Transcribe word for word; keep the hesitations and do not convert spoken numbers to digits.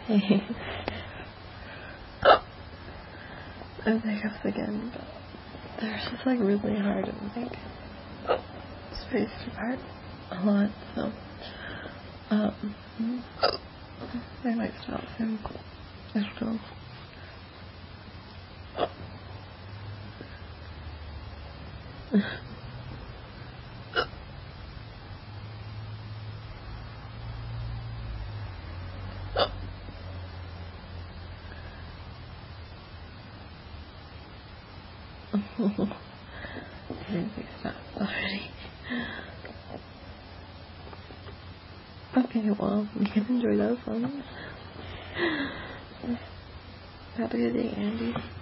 Hey. I think ups again, but they're just like really hard and like spaced apart a lot, so um I might stop soon. I don't know. I didn't think stop already. Okay, well, you can enjoy those ones. Have a good day, Andy.